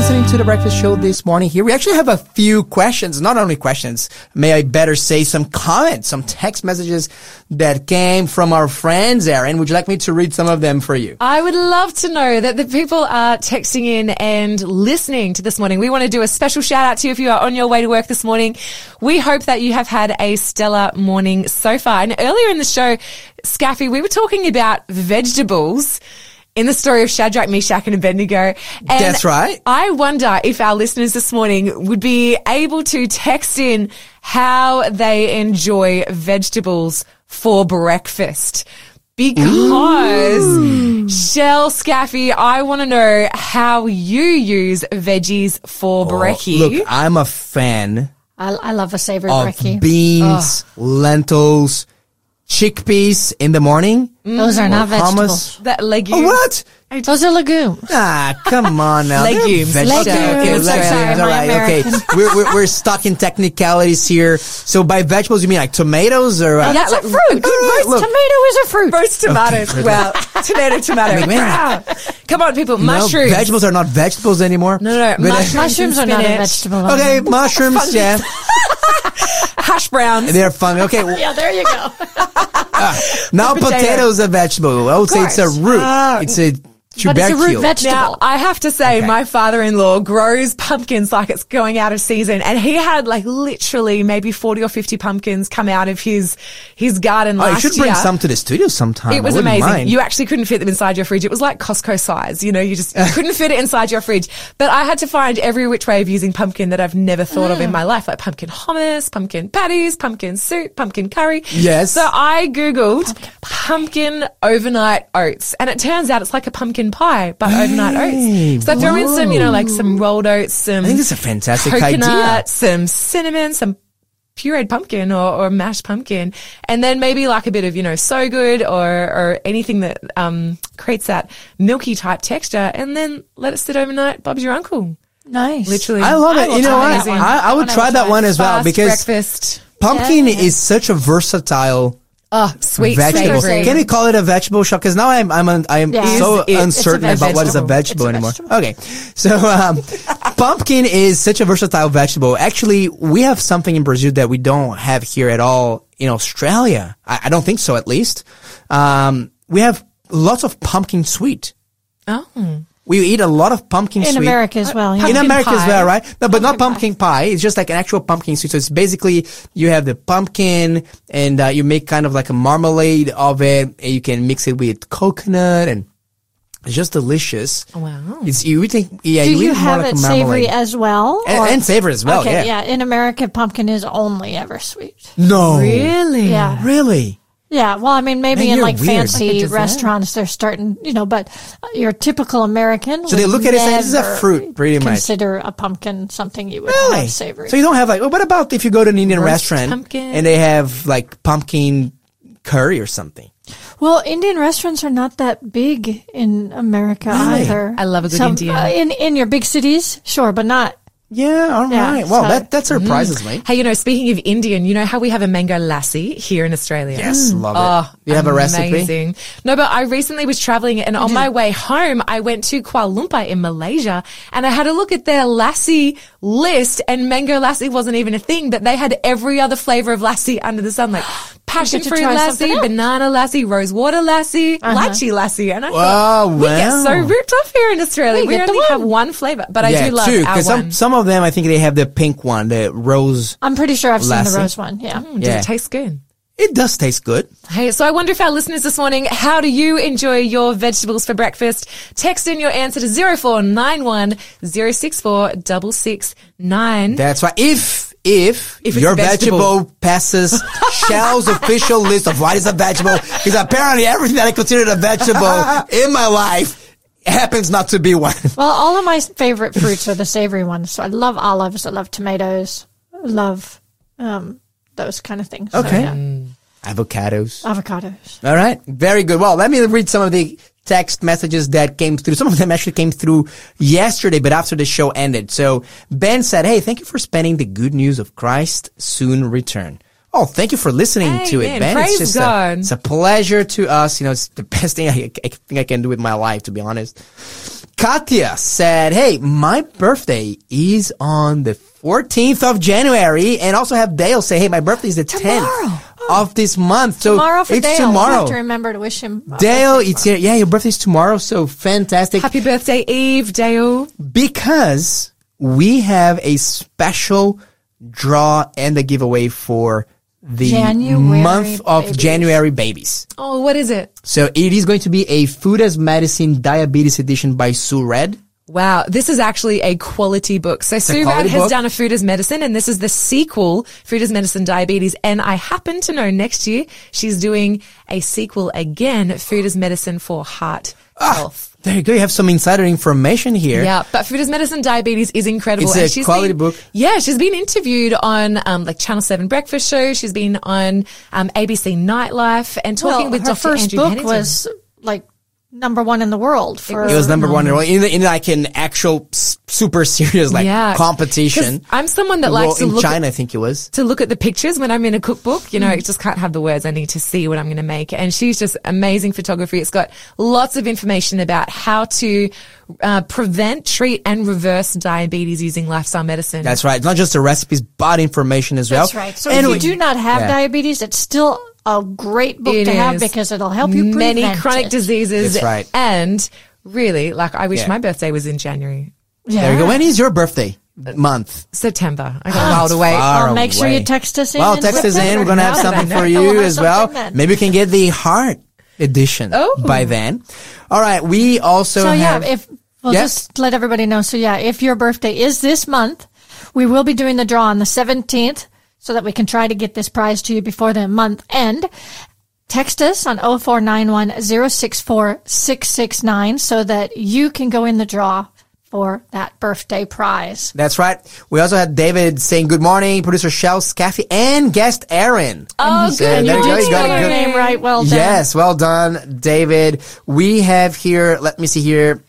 listening to The Breakfast Show this morning here. We actually have a few questions, not only questions, may I better say some comments, some text messages that came from our friends. Erin, would you like me to read some of them for you? I would love to know that the people are texting in and listening to this morning. We want to do a special shout out to you if you are on your way to work this morning. We hope that you have had a stellar morning so far. And earlier in the show, Scaffy, we were talking about vegetables in the story of Shadrach, Meshach, and Abednego. And that's right. I wonder if our listeners this morning would be able to text in how they enjoy vegetables for breakfast. Because, Shell, Scaffy, I want to know how you use veggies for brekkie. Look, I'm a fan I love a savory of brekkie. beans, lentils, chickpeas in the morning. Those are not vegetables. That legume. Oh, what? Those are legumes. Ah, come on now. Legumes. Legumes. Legumes. Okay, Sorry, all right. Okay, we're stuck in technicalities here. So by vegetables, you mean like tomatoes or? That's a fruit. Roast look. tomato is a fruit. Roast tomatoes. Okay. Well, tomato. Man. Come on, people. No, Mushrooms. vegetables are not vegetables anymore. No. Mushrooms are not a spinach. vegetable. Okay, mushrooms, yeah. Hash browns. They're fun. Okay, Yeah, there you go. now Potato. potato is a vegetable. I would say it's a root. It's a But it's a root tubercle. vegetable. Now, I have to say, Okay. my father-in-law grows pumpkins like it's going out of season. And he had like literally maybe 40 or 50 pumpkins come out of his garden Oh, last you should bring year. some to the studio sometime. It was I wouldn't amazing. mind. You actually couldn't fit them inside your fridge. It was like Costco size. You know, you couldn't fit it inside your fridge. But I had to find every which way of using pumpkin that I've never thought of in my life, like pumpkin hummus, pumpkin patties, pumpkin soup, pumpkin curry. Yes. So I Googled pumpkin overnight oats, and it turns out it's like a pumpkin pie, but overnight oats. So I throw in some, like some rolled oats, some I think it's a fantastic coconut, idea. some cinnamon, some pureed pumpkin or mashed pumpkin, and then maybe like a bit of, So Good or anything that creates that milky type texture, and then let it sit overnight. Bob's your uncle. Nice. Literally. I love it. will You know try what? that one. I would try that one as well Fast because breakfast. pumpkin Yeah. is such a versatile Oh, sweet vegetable. savory. Can we call it a vegetable shop? Because now I'm Yeah. so It's a uncertain about what is a vegetable It's a anymore. vegetable. Okay, so pumpkin is such a versatile vegetable. Actually, we have something in Brazil that we don't have here at all in Australia. I don't think so, at least. We have lots of pumpkin sweet. Oh. We eat a lot of pumpkin In sweet. America as well. Yeah. In Pumpkin America as pie. well, right? No, but not pumpkin pie. It's just like an actual pumpkin sweet. So it's basically, you have the pumpkin and you make kind of like a marmalade of it, and you can mix it with coconut, and it's just delicious. Wow. It's, you would think, yeah, Do you you eat more have like it a savory marmalade. as well? or- And savory as well, Okay, yeah. In America, pumpkin is only ever sweet. No. Really? Yeah. Really? Yeah, well, I mean, maybe Man, in you're like weird. fancy Like a dessert. restaurants, they're starting, but your typical American. So they would look at it and say, this is a never fruit, pretty much. Consider a pumpkin something you would Really? have savory. So you don't have like, what about if you go to an Indian Roast restaurant pumpkin. and they have like pumpkin curry or something? Well, Indian restaurants are not that big in America Really? either. I love a good Indian. In your big cities, sure, but not. Yeah, all Yeah, right. Well, so- that surprises me. Hey, speaking of Indian, how we have a mango lassi here in Australia? Yes, love it. Oh, Do you have a recipe? amazing. No, but I recently was traveling, and on my way home, I went to Kuala Lumpur in Malaysia, and I had a look at their lassi list, and mango lassi wasn't even a thing, but they had every other flavor of lassi under the sun, like passion get to fruit try something lassi, else. banana lassi, rose water lassi, lychee lassi, and I Wow, thought, we get wow. so ripped off here in Australia. We We get the only one. have one flavor, but I do love two, our one. some of them, I think they have the pink one, the rose. I'm pretty sure I've seen Lassi. the rose one. Yeah. Does Yeah. it taste good? It does taste good. Hey, so I wonder if our listeners this morning, how do you enjoy your vegetables for breakfast? Text in your answer to 0491 064 669. That's right. If it's your a vegetable. vegetable passes Shell's official list of what is a vegetable, because apparently everything that I considered a vegetable in my life happens not to be one. Well, all of my favorite fruits are the savory ones. So I love olives. I love tomatoes. I love those kind of things. So, Okay. yeah. Avocados. Avocados. All right. Very good. Well, let me read some of the text messages that came through. Some of them actually came through yesterday, but after the show ended. So Ben said, hey, thank you for spending the good news of Christ's soon return. Oh, thank you for listening to it, Amen. Ben. Praise It's just God. it's a pleasure to us. It's the best thing I think I can do with my life, to be honest. Katya said, hey, my birthday is on the 14th of January. And also have Dale say, hey, my birthday is the 10th of this month. So Tomorrow for it's Dale. tomorrow. We'll have to remember to wish him. Dale, it's here. Yeah, your birthday is tomorrow. So fantastic. Happy birthday, Eve, Dale. Because we have a special draw and a giveaway for the January month of babies. January babies. Oh, what is it? So it is going to be a Food as Medicine Diabetes Edition by Sue Red. Wow, this is actually a quality book. So Sue Red quality has book. done a Food as Medicine, and this is the sequel, Food as Medicine Diabetes. And I happen to know next year she's doing a sequel again, Food as Medicine for Heart Health. There you go. You have some insider information here. Yeah, but Food as Medicine Diabetes is incredible. It's a quality book. Yeah, she's been interviewed on like Channel 7 Breakfast Show. She's been on ABC Nightlife and talking with her Dr. first Andrew book Pennington. was like number one in the world for. It was number one in like an actual super serious competition. 'Cause I'm someone that Well, likes to in look China, I think it was. to look at the pictures when I'm in a cookbook. You know, I just can't have the words. I need to see what I'm going to make. And she's just amazing photography. It's got lots of information about how to prevent, treat, and reverse diabetes using lifestyle medicine. That's right. It's not just the recipes, but information as well. That's right. So And if we- you do not have Yeah. diabetes, it's still a great book It to have is. because it'll help you prevent many chronic it. diseases. That's right. And really, like, I wish Yeah. my birthday was in January. Yeah. There you go. When is your birthday month? September. I got a while to wait. far Well, make sure away. you text us in. Well, in text us in. September. We're going to have Now something then. for We'll you have as well. something then. Maybe you can get the heart edition Oh. by then. All right. We also So have... yeah, if we'll Yeah. just let everybody know. So yeah, if your birthday is this month, we will be doing the draw on the 17th so that we can try to get this prize to you before the month end. Text us on 0491-064-669 so that you can go in the draw for that birthday prize. That's right. We also had David saying good morning, producer Shell Scaffy, and guest Aaron. Oh, So good. there you go. You You got spelled it your good. name right. Well done. Yes, well done, David. We have here, let me see here,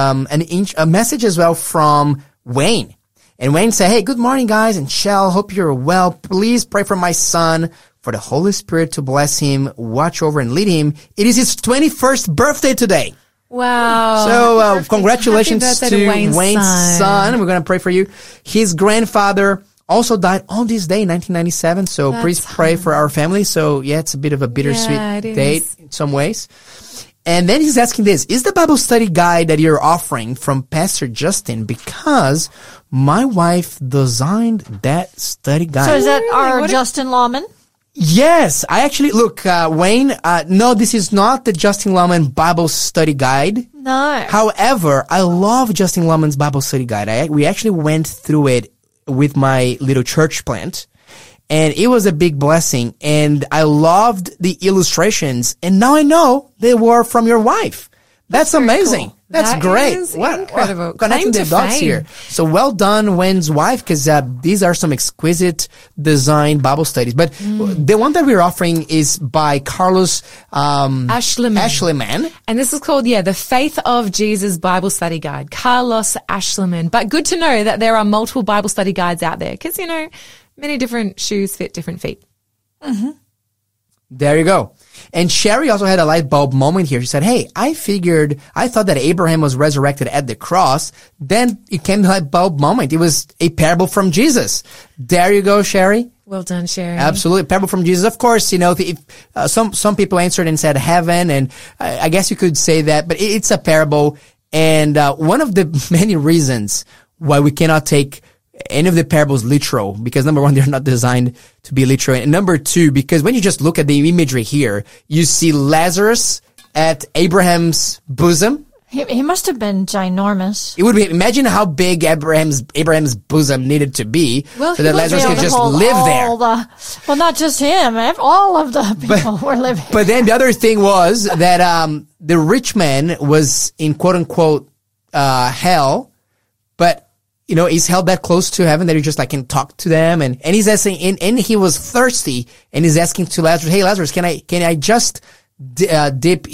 a message as well from Wayne. And Wayne said, hey, good morning, guys, and Shell, hope you're well. Please pray for my son, for the Holy Spirit to bless him, watch over and lead him. It is his 21st birthday today. Wow. So, congratulations Happy to birthday to Wayne's, Wayne's son. We're going to pray for you. His grandfather also died on this day in 1997. So please pray for our family. So yeah, it's a bit of a bittersweet it is. date in some ways. And then he's asking this, is the Bible study guide that you're offering from Pastor Justin? Because my wife designed that study guide. So is that Really? our What if- Justin Lawman? Yes, I actually, look, Wayne, no, this is not the Justin Lawman Bible study guide. No. However, I love Justin Lawman's Bible study guide. We actually went through it with my little church plant, and it was a big blessing. And I loved the illustrations, and now I know they were from your wife. That's amazing. cool. That's That great. is incredible. Connecting Claim the to dots fame. here. So well done, Wayne's wife, because these are some exquisite designed Bible studies. But the one that we're offering is by Carlos Ashleman. Ashleman. And this is called, the Faith of Jesus Bible Study Guide, Carlos Ashleman. But good to know that there are multiple Bible study guides out there because, many different shoes fit different feet. There you go. And Sherry also had a light bulb moment here. She said, hey, I thought that Abraham was resurrected at the cross. Then it came to light bulb moment. It was a parable from Jesus. There you go, Sherry. Well done, Sherry. Absolutely. Parable from Jesus. Of course, if some people answered and said heaven, and I guess you could say that, but it's a parable. And one of the many reasons why we cannot take any of the parables literal, because number one, they're not designed to be literal. And number two, because when you just look at the imagery here, you see Lazarus at Abraham's bosom. He must have been ginormous. It would be, imagine how big Abraham's bosom needed to be Well, so he that was Lazarus able could to just hold live all there. well, not just him. All of the people were living. But then the other thing was that the rich man was in quote unquote hell, but he's held that close to heaven that he just can talk to them, and he's asking, and he was thirsty, and he's asking to Lazarus, hey Lazarus, can I just dip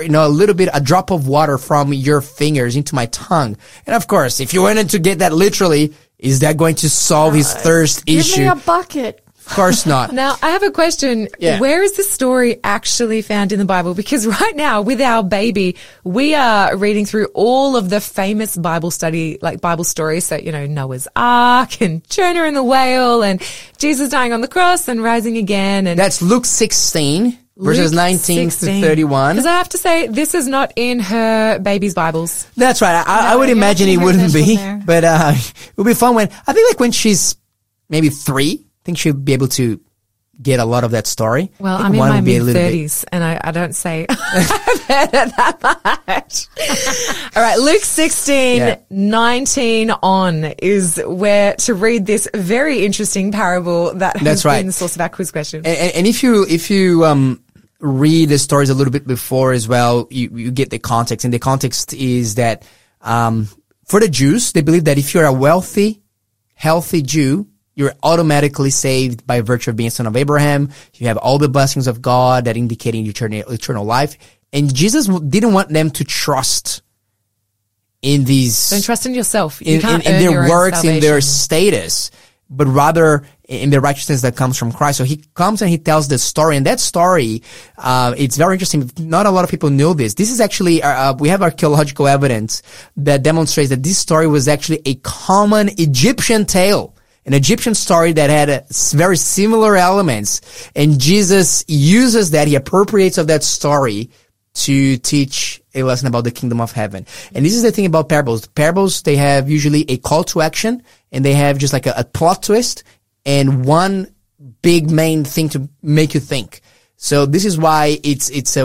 a drop of water from your fingers into my tongue? And of course, if you wanted to get that literally, is that going to solve his thirst Give issue? me a bucket. Of course not. Now, I have a question. Yeah. Where is this story actually found in the Bible? Because right now, with our baby, we are reading through all of the famous Bible stories. So, Noah's Ark and Jonah and the whale and Jesus dying on the cross and rising again. And That's Luke 16, verses 19 to 31. Because I have to say, this is not in her baby's Bibles. That's right. I would you imagine don't it see her wouldn't visual be, there. but it would be fun when she's maybe 3. I think she'll be able to get a lot of that story. Well, I think I'm in one my would be a little bit- mid-30s, and I don't say I've heard it that much. All right, Luke 16, Yeah. 19 on is where to read this very interesting parable that has That's right. been the source of our quiz question. And if you read the stories a little bit before as well, you get the context. And the context is that for the Jews, they believe that if you're a wealthy, healthy Jew, you're automatically saved by virtue of being a son of Abraham. You have all the blessings of God that indicating eternal life. And Jesus didn't want them to trust in these... Don't trust in yourself. You in can't earn your their own works, in their salvation. status, but rather in the righteousness that comes from Christ. So he comes and he tells the story, and that story, it's very interesting. Not a lot of people know this. This is actually, we have archaeological evidence that demonstrates that this story was actually a common Egyptian tale. An Egyptian story that had very similar elements, and Jesus uses that, he appropriates of that story to teach a lesson about the kingdom of heaven. And this is the thing about parables. Parables, they have usually a call to action, and they have just like a plot twist and one big main thing to make you think. So this is why it's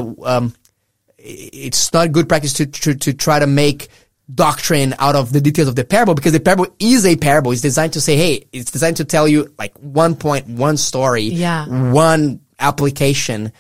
not good practice to try to make doctrine out of the details of the parable, because the parable is a parable. It's designed to say, hey, it's designed to tell you like one point, one story, one application,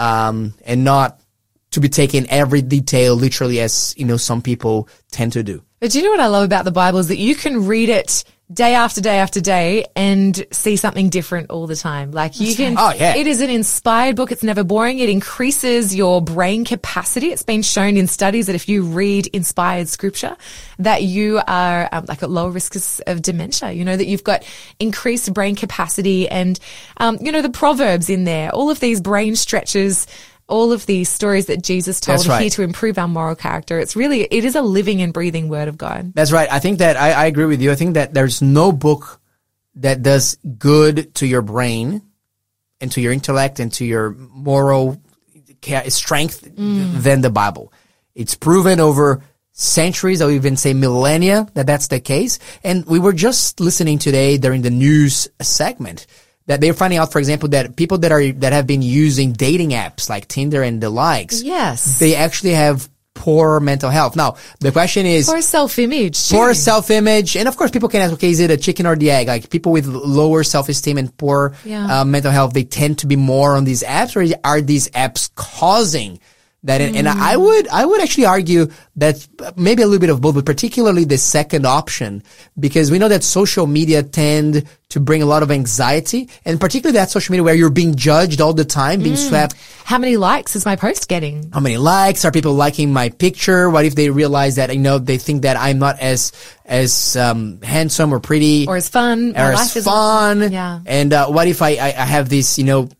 and not to be taken every detail literally as, some people tend to do. But do you know what I love about the Bible is that you can read it day after day after day and see something different all the time. Like you can, it is an inspired book. It's never boring. It increases your brain capacity. It's been shown in studies that if you read inspired scripture, that you are like at lower risks of dementia, that you've got increased brain capacity and, the Proverbs in there, all of these brain stretches, all of these stories that Jesus told are here to improve our moral character. It is a living and breathing word of God. That's right. I think that I agree with you. I think that there's no book that does good to your brain and to your intellect and to your moral strength than the Bible. It's proven over centuries, or even say millennia, that's the case. And we were just listening today during the news segment that they're finding out, for example, that people that have been using dating apps like Tinder and the likes, they actually have poor mental health. Now, the question is... Poor self-image. Poor self-image. And of course, people can ask, okay, is it a chicken or the egg? Like people with lower self-esteem and poor mental health, they tend to be more on these apps, or are these apps causing that? And I would actually argue that maybe a little bit of both, but particularly the second option, because we know that social media tend to bring a lot of anxiety, and particularly that social media where you're being judged all the time, being swept. How many likes is my post getting? How many likes? Are people liking my picture? What if they realize that, they think that I'm not as handsome or pretty. Or as fun. Or as fun. Yeah. And what if I have this,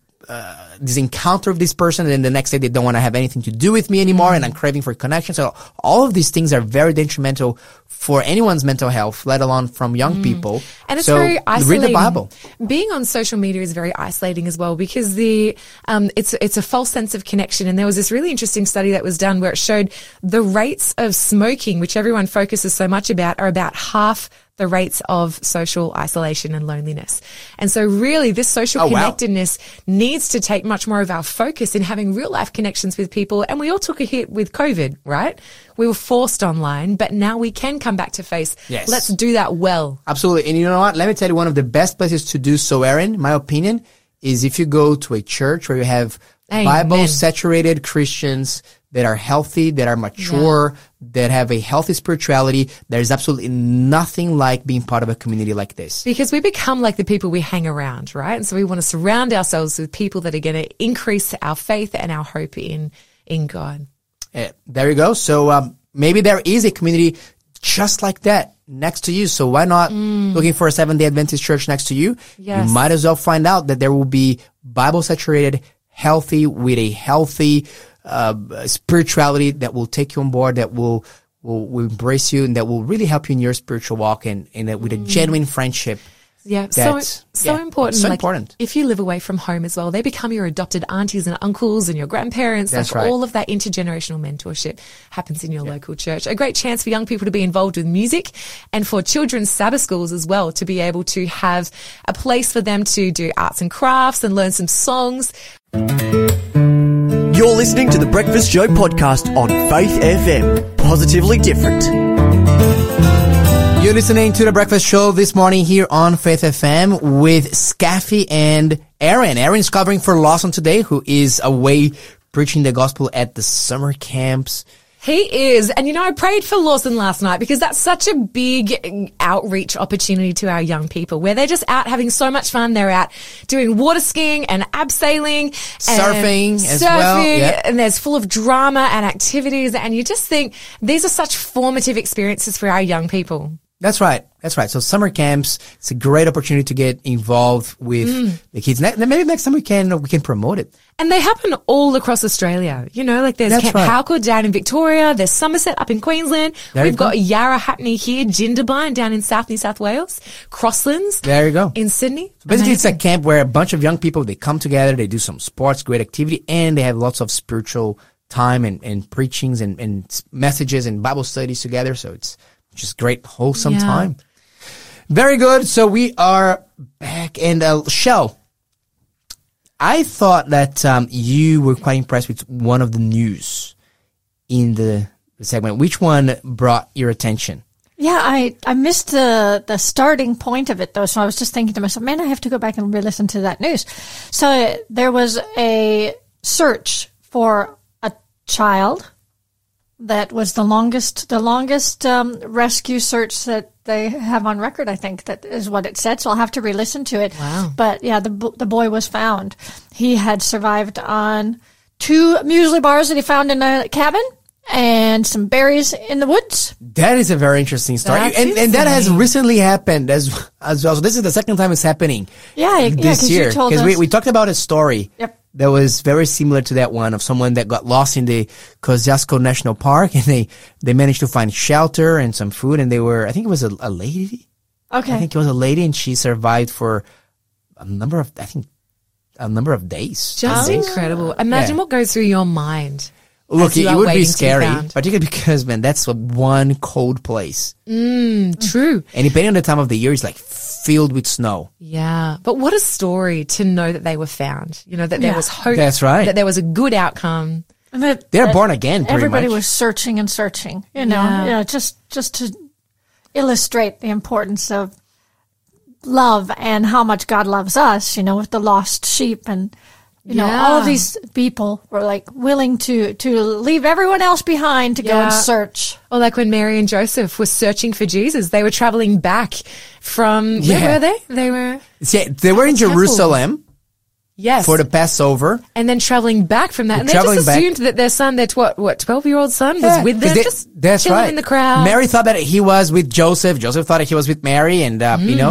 this encounter with this person, and then the next day they don't want to have anything to do with me anymore, and I'm craving for connection. So all of these things are very detrimental for anyone's mental health, let alone from young people. And it's very isolating. Read the Bible. Being on social media is very isolating as well, because it's a false sense of connection. And there was this really interesting study that was done where it showed the rates of smoking, which everyone focuses so much about, are about half the rates of social isolation and loneliness. And so really this social connectedness needs to take much more of our focus in having real life connections with people. And we all took a hit with COVID, right? We were forced online, but now we can come back to face. Yes. Let's do that well. Absolutely. And you know what? Let me tell you, one of the best places to do so, Erin, my opinion, is if you go to a church where you have Bible-saturated Christians that are healthy, that are mature, that have a healthy spirituality. There's absolutely nothing like being part of a community like this. Because we become like the people we hang around, right? And so we want to surround ourselves with people that are going to increase our faith and our hope in God. There you go. So maybe there is a community just like that next to you. So why not looking for a Seventh-day Adventist church next to you? Yes. You might as well find out that there will be Bible saturated, healthy, with a healthy spirituality that will take you on board, that will embrace you, and that will really help you in your spiritual walk, and with a genuine friendship. Yeah, That's- so yeah, important. so Like, important. if you live away from home as well, they become your adopted aunties and uncles and your grandparents. That's like right. all of that intergenerational mentorship happens in your local church. A great chance for young people to be involved with music, and for children's Sabbath schools as well, to be able to have a place for them to do arts and crafts and learn some songs. You're listening to the Breakfast Show podcast on Faith FM. Positively different. You're listening to The Breakfast Show this morning here on Faith FM with Scaffy and Aaron. Aaron's covering for Lawson today, who is away preaching the gospel at the summer camps. He is. And I prayed for Lawson last night because that's such a big outreach opportunity to our young people, where they're just out having so much fun. They're out doing water skiing and abseiling, Surfing and as well, yeah. and there's full of drama and activities. And you just think these are such formative experiences for our young people. That's right. So summer camps, it's a great opportunity to get involved with the kids. Maybe next time we can promote it. And they happen all across Australia. Like there's That's Camp right. Halcourt down in Victoria. There's Somerset up in Queensland. There you We've go. got Yarra Hackney here, Jindabyne down in New South Wales, Crosslands There you go. in Sydney. Basically, it's a Amazing. camp where a bunch of young people, they come together, they do some sports, great activity, and they have lots of spiritual time and preachings and messages and Bible studies together. So it's just great, wholesome Yeah. time. Very good. So we are back. And Shell, I thought that you were quite impressed with one of the news in the segment. Which one brought your attention? Yeah, I missed the starting point of it though, so I was just thinking to myself, man, I have to go back and re-listen to that news. So there was a search for a child that was the longest rescue search that they have on record. I think that is what it said. So I'll have to re-listen to it. Wow. But yeah, the boy was found. He had survived on 2 muesli bars that he found in a cabin and some berries in the woods. That is a very interesting story. That's And that has insane. recently happened as well. So this is the second time it's happening. Yeah, This 'cause year. you told us. we talked about a story. Yep. That was very similar to that one of someone that got lost in the Kosciuszko National Park, and they managed to find shelter and some food, and I think it was a lady. Okay. I think it was a lady, and she survived for a number of days. Just incredible. Imagine what goes through your mind. Look, as you it are would be waiting to be scary, found. particularly because, man, that's one cold place. True. And depending on the time of the year, it's like filled with snow. Yeah. But what a story to know that they were found. That there Yeah. was hope. That's right. That there was a good outcome. And that- They're that born again, pretty Everybody much. was searching and searching, Yeah. just to illustrate the importance of love and how much God loves us, with the lost sheep and, Yeah. all of these people were like willing to leave everyone else behind to go and Yeah. search. Or like when Mary and Joseph were searching for Jesus, they were traveling back from, Yeah. where were they? They were, Yeah, they were in Temple. Jerusalem yes. for the Passover. And then traveling back from that. And they traveling just back. assumed that their son, their 12-year-old son was with them, just that's chilling right. in the crowd. Mary thought that he was with Joseph. Joseph thought that he was with Mary, and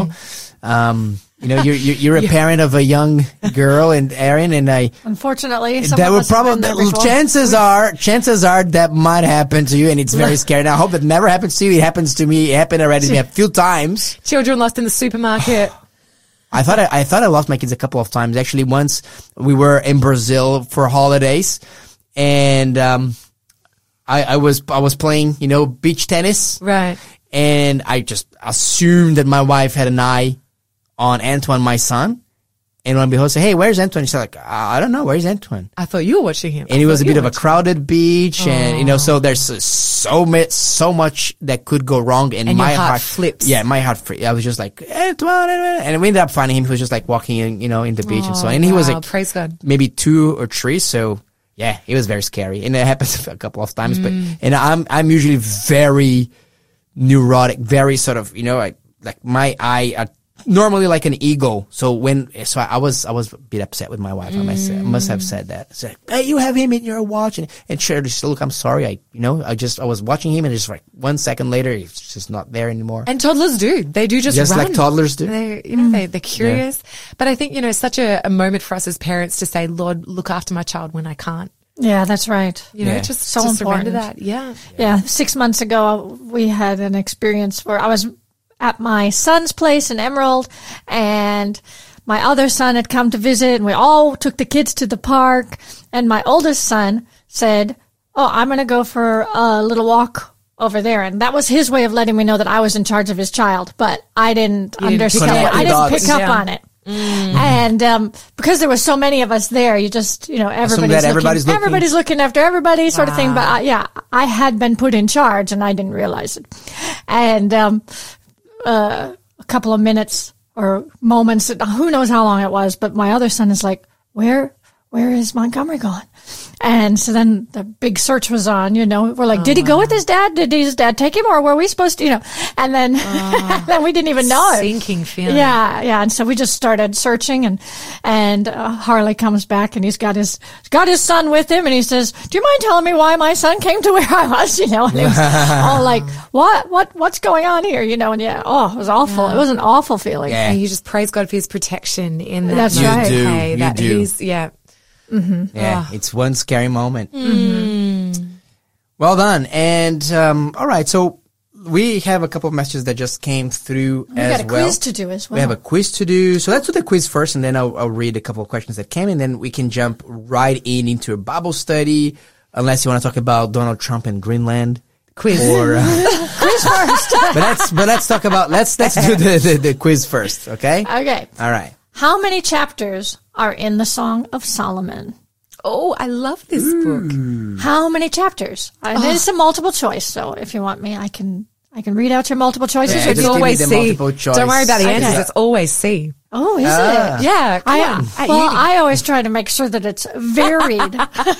you're a parent of a young girl, and Aaron, and Unfortunately, some that of would us have been there probably before. chances are that might happen to you, and it's very scary. And I hope that never happens to you. It happens to me. It happened already to me a few times. Children lost in the supermarket. I thought I lost my kids a couple of times. Actually, once we were in Brazil for holidays, and I was playing, beach tennis, Right. and I just assumed that my wife had an eye on Antoine, my son, and when behold, say, "Hey, where's Antoine?" She's like, "I don't know, where's Antoine?" I thought you were watching him. And it was a bit of a crowded beach, and so there's so much that could go wrong, and And your my heart flips. Yeah, my heart flipped. I was just like, Antoine, and we ended up finding him. He was just like walking in, in the beach and so on. And he was wow, like, praise God. maybe 2 or 3. So yeah, it was very scary, and it happens a couple of times. But and I'm usually very neurotic, very sort of, like my eye normally like an ego. So I was a bit upset with my wife. I must have said that. I said, hey, you have him in your watch. And she said, look, I'm sorry. I was watching him and just like 1 second later, it's just not there anymore. And toddlers do. They do just run. Like toddlers do. They're curious. Yeah. But I think, it's such a moment for us as parents to say, Lord, look after my child when I can't. Yeah, that's right. Just so important. That. Yeah. 6 months ago, we had an experience where I was at my son's place in Emerald, and my other son had come to visit, and we all took the kids to the park, and my oldest son said, oh, I'm going to go for a little walk over there. And that was his way of letting me know that I was in charge of his child, but I didn't understand. I didn't pick up on it. And because there were so many of us there, you just, everybody's looking after everybody sort of thing. But I had been put in charge and I didn't realize it. And a couple of minutes or moments, who knows how long it was, but my other son is like, where is Montgomery gone? And so then the big search was on, we're like, did he go with his dad? Did his dad take him, or were we supposed to, and then, then we didn't even know. Sinking feeling. Yeah. And so we just started searching, and Harley comes back and he's got his son with him, and he says, do you mind telling me why my son came to where I was, and he was all like, what's going on here, and it was awful. It was an awful feeling. Yeah. And you just praise God for his protection in that. That's right. You do. Mm-hmm. Yeah, it's one scary moment. Mm-hmm. Well done. And all right, so we have a couple of messages that just came through as well. We got a quiz to do as well. We have a quiz to do. So let's do the quiz first, and then I'll read a couple of questions that came, and then we can jump right into a Bible study, unless you want to talk about Donald Trump and Greenland. Quiz. Or, quiz first. but let's talk about, let's do the quiz first, okay? Okay. All right. How many chapters are in the Song of Solomon? Oh, I love this book. How many chapters? It's a multiple choice, so if you want me, I can read out your multiple choices. Yeah, it's always C. Don't worry about the answers. It's always C. Oh, is it? Yeah. I always try to make sure that it's varied.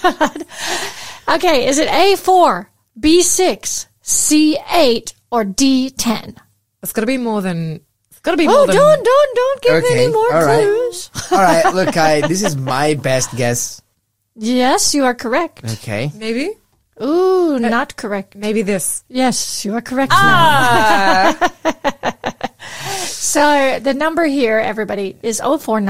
Okay, is it A4, B6, C8, or D10? It's got to be more than... Don't give any more clues. All right, look, this is my best guess. Yes, you are correct. Okay. Maybe? Ooh, not correct. Maybe this. Yes, you are correct now. So the number here, everybody, is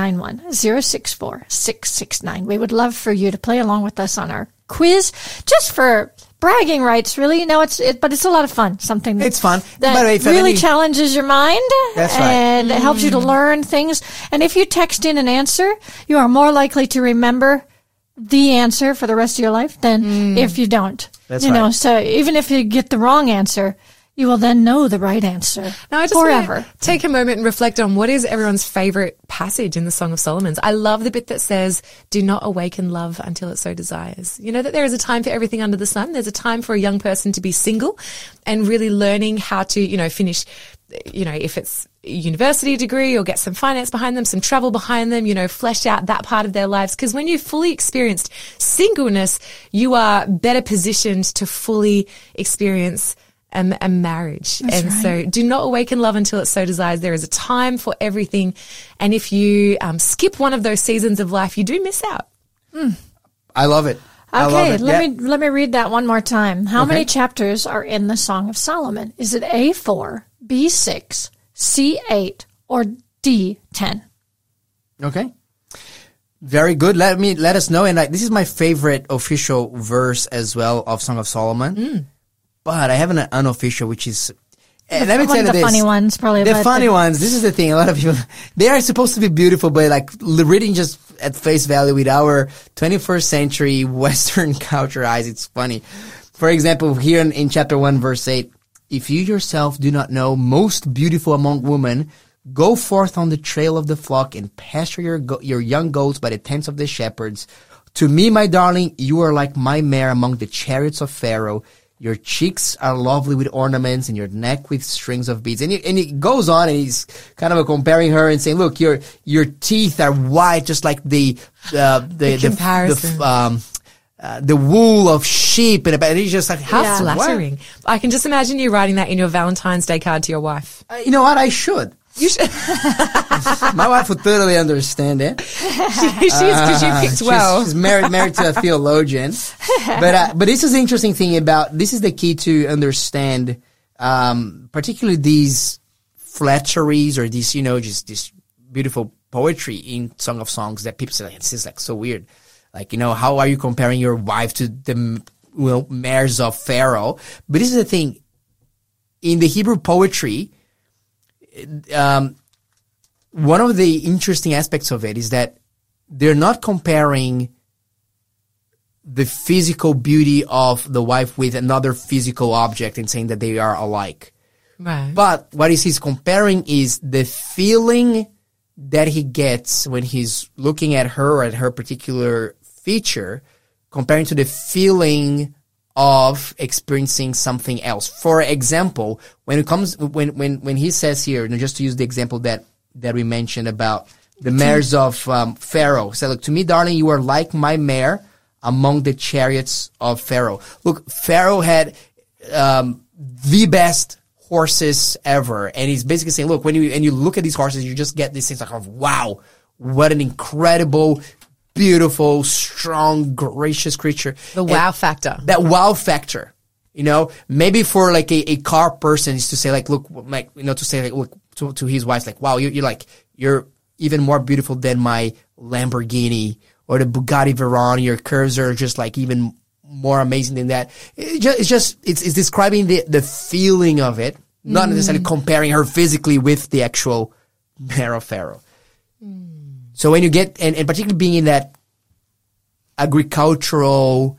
0491-064-669. We would love for you to play along with us on our quiz, just for bragging rights, really. But it's a lot of fun. Something that, it's fun. That really challenges your mind. That's right. And it helps you to learn things. And if you text in an answer, you are more likely to remember the answer for the rest of your life than if you don't. That's right. So even if you get the wrong answer, you will then know the right answer now, I just forever. Take a moment and reflect on what is everyone's favorite passage in the Song of Solomon. I love the bit that says, do not awaken love until it so desires. You know that there is a time for everything under the sun. There's a time for a young person to be single and really learning how to, finish, if it's a university degree or get some finance behind them, some travel behind them, flesh out that part of their lives. Because when you've fully experienced singleness, you are better positioned to fully experience a marriage. That's right. So do not awaken love until it so desires. There is a time for everything. And if you skip one of those seasons of life, you do miss out. I love it. Okay, let me read that one more time. How many chapters are in the Song of Solomon? Is it A4, B6, C8, or D10? Okay. Very good. Let us know. And this is my favorite official verse as well of Song of Solomon. But I have an unofficial, which is... Let me tell you this. Funny ones, probably. The funny ones. This is the thing. A lot of people, they are supposed to be beautiful, but reading just at face value with our 21st century Western culture eyes, it's funny. For example, here in chapter 1, verse 8, if you yourself do not know, most beautiful among women, go forth on the trail of the flock and pasture your young goats by the tents of the shepherds. To me, my darling, you are like my mare among the chariots of Pharaoh. Your cheeks are lovely with ornaments and your neck with strings of beads. And it goes on and he's kind of comparing her and saying, look, your teeth are white, just like the wool of sheep. And he's just like, how flattering. What? I can just imagine you writing that in your Valentine's Day card to your wife. You know what? I should. You should. My wife would totally understand it. Because you picked well. She's married to a theologian. But this is the interesting thing this is the key to understand, particularly these flatteries or these, just this beautiful poetry in Song of Songs that people say, like, this is like so weird. Like, how are you comparing your wife to the mares of Pharaoh? But this is the thing. In the Hebrew poetry, one of the interesting aspects of it is that they're not comparing the physical beauty of the wife with another physical object and saying that they are alike. Right. But what he's comparing is the feeling that he gets when he's looking at her or at her particular feature, comparing to the feeling of experiencing something else. For example, when he says here, just to use the example that we mentioned about the mares of Pharaoh. So look, to me, darling, you are like my mare among the chariots of Pharaoh. Look, Pharaoh had the best horses ever, and he's basically saying, look, when you look at these horses, you just get this sense of, wow, what an incredible, beautiful, strong, gracious creature. The wow factor. That wow factor. Maybe for like a car person is to say like, look, like, to say like, look to his wife, like, wow, you're even more beautiful than my Lamborghini or the Bugatti Veyron. Your curves are just like even more amazing than that. It's describing the feeling of it, not necessarily comparing her physically with the actual mare of Pharaoh. So when you get, and particularly being in that agricultural,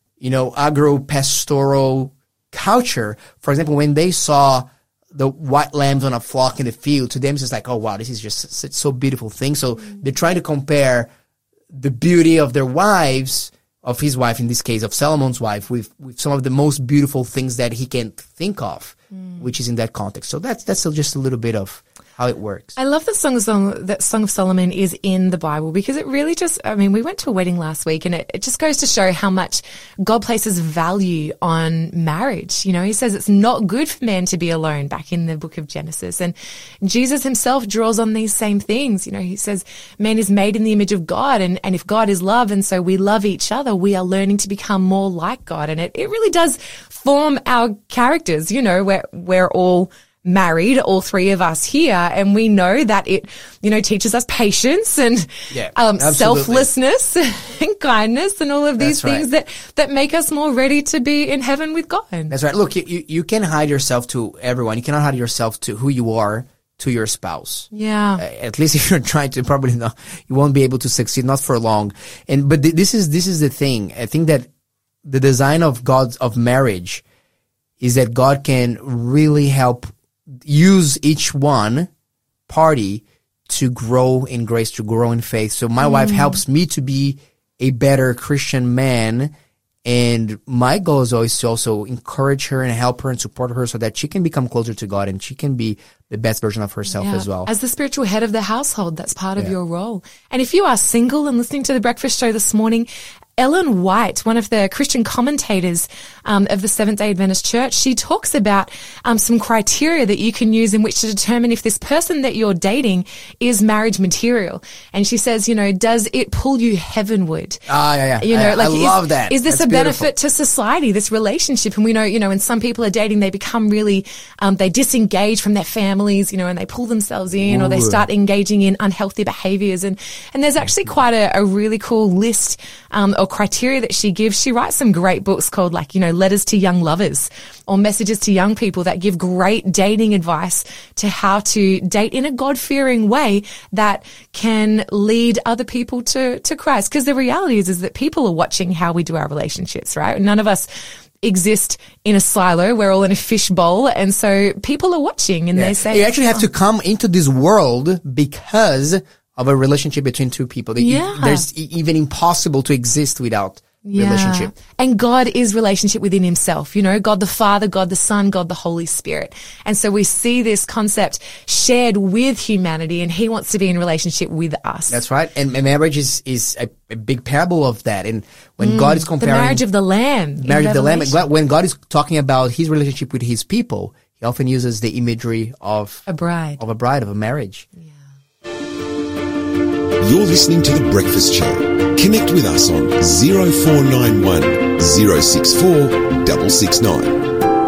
agro-pastoral culture, for example, when they saw the white lambs on a flock in the field, to them it's just like, oh wow, this is just such so beautiful thing. So they're trying to compare the beauty of their wives, of his wife, in this case, of Solomon's wife, with some of the most beautiful things that he can think of, which is in that context. So that's just a little bit of how it works. I love that Song of Solomon is in the Bible, because it really just, we went to a wedding last week, and it just goes to show how much God places value on marriage. He says it's not good for man to be alone, back in the book of Genesis. And Jesus himself draws on these same things. He says man is made in the image of God, and if God is love, and so we love each other, we are learning to become more like God. And it really does form our characters. We're all married, all three of us here, and we know that it, teaches us patience and selflessness and kindness and all of these things that make us more ready to be in heaven with God. That's right. Look, you can hide yourself to everyone. You cannot hide yourself to who you are to your spouse. Yeah. At least if you're trying to, probably not, you won't be able to succeed, not for long. But this is the thing. I think that the design of marriage is that God can really help use each one party to grow in grace, to grow in faith. So my wife helps me to be a better Christian man, and my goal is always to also encourage her and help her and support her so that she can become closer to God and she can be the best version of herself as well. As the spiritual head of the household, that's part of your role. And if you are single and listening to The Breakfast Show this morning, Ellen White, one of the Christian commentators of the Seventh-day Adventist Church, she talks about some criteria that you can use in which to determine if this person that you're dating is marriage material. And she says, does it pull you heavenward? Yeah. I love that. Is this a benefit to society, this relationship? And we know, when some people are dating, they become really, they disengage from their families, and they pull themselves in or they start engaging in unhealthy behaviors. And there's actually quite a really cool list or criteria that she gives. She writes some great books called Letters to Young Lovers or Messages to Young People that give great dating advice to how to date in a God-fearing way that can lead other people to Christ. Because the reality is that people are watching how we do our relationships, right? None of us exist in a silo. We're all in a fishbowl. And so people are watching and they say, you actually have to come into this world because of a relationship between two people. There's even impossible to exist without relationship. And God is relationship within himself, God the Father, God the Son, God the Holy Spirit. And so we see this concept shared with humanity, and he wants to be in relationship with us. That's right. And marriage is a big parable of that. And when God is comparing the marriage of the Lamb. When God is talking about his relationship with his people, he often uses the imagery of A bride. of a marriage. You're listening to The Breakfast Show. Connect with us on 0491 064 669.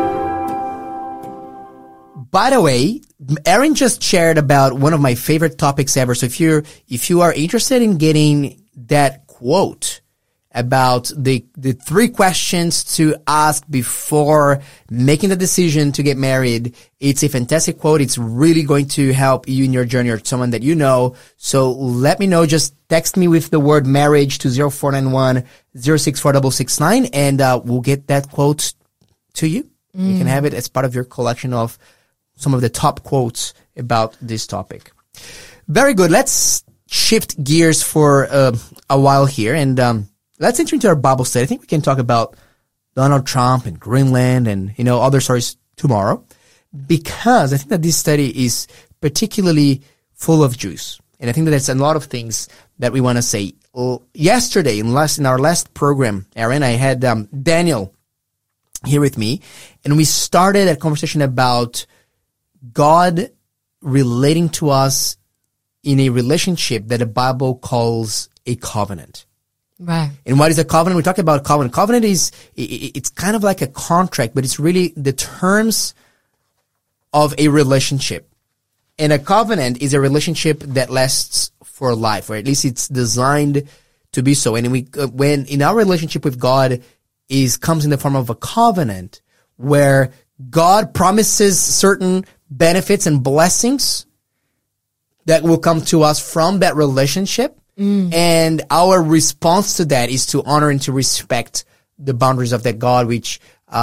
By the way, Aaron just shared about one of my favorite topics ever. So if you are interested in getting that quote about the 3 questions to ask before making the decision to get married, it's a fantastic quote. It's really going to help you in your journey or someone that you know. So let me know. Just text me with the word marriage to 0491 064 669 and we'll get that quote to you. You can have it as part of your collection of some of the top quotes about this topic. Very good. Let's shift gears for a while here and let's enter into our Bible study. I think we can talk about Donald Trump and Greenland and, other stories tomorrow because I think that this study is particularly full of juice. And I think that there's a lot of things that we want to say. Yesterday, in our last program, Aaron, I had Daniel here with me and we started a conversation about God relating to us in a relationship that the Bible calls a covenant. Right. And what is a covenant? We talked about covenant. Covenant it's kind of like a contract, but it's really the terms of a relationship. And a covenant is a relationship that lasts for life, or at least it's designed to be so. And when in our relationship with God comes in the form of a covenant where God promises certain benefits and blessings that will come to us from that relationship. And our response to that is to honor and to respect the boundaries of that God, which,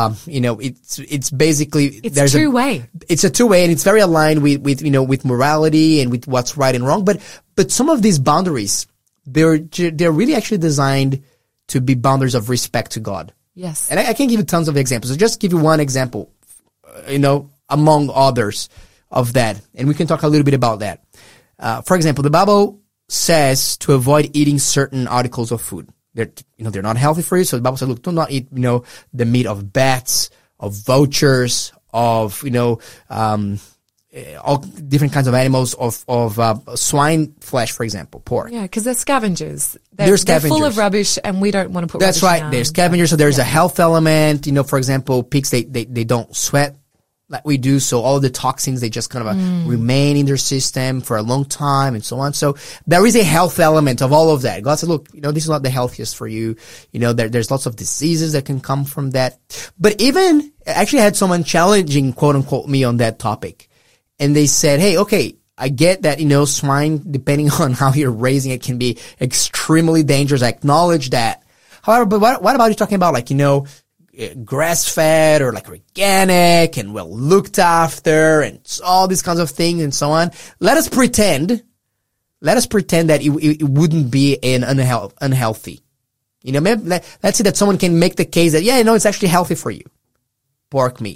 it's basically, it's two-way. It's a two-way and it's very aligned with morality and with what's right and wrong. But some of these boundaries, they're really actually designed to be boundaries of respect to God. Yes. And I can give you tons of examples. So just give you one example, among others of that. And we can talk a little bit about that. For example, the Bible says to avoid eating certain articles of food. They're not healthy for you. So the Bible says, look, do not eat, the meat of bats, of vultures, of, all different kinds of animals, of swine flesh, for example, pork. Yeah, because they're scavengers. They're scavengers. They're full of rubbish and we don't want to put That's rubbish right. down. They're scavengers. So there's a health element. For example, pigs, they don't sweat like we do. So all the toxins, they just kind of remain in their system for a long time and so on. So there is a health element of all of that. God said, look, this is not the healthiest for you. There's lots of diseases that can come from that. But I actually had someone challenging, quote unquote, me on that topic. And they said, hey, okay, I get that, swine, depending on how you're raising it, can be extremely dangerous. I acknowledge that. However, but what about you talking about grass-fed or organic and well looked after and all these kinds of things and so on. Let us pretend that it wouldn't be an unhealthy. Maybe let's say that someone can make the case that, it's actually healthy for you. Pork meat.